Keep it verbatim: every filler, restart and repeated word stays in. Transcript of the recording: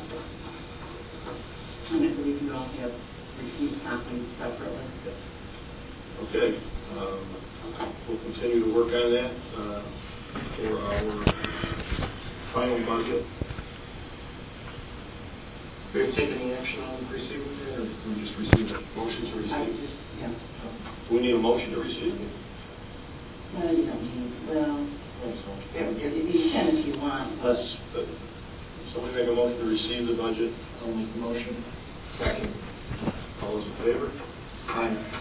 And I believe you all have received copies separately. Okay. Um, we'll continue to work on that uh, for our final budget. Do we have to take any action on receiving it, or we just receive it? Motion to receive? I just, yeah. Do we need a motion to receive it? No, you don't need, well, if you can if you want. Let's, uh, somebody make a motion to receive the budget. I'll make the motion. Second. All those in favor? Aye.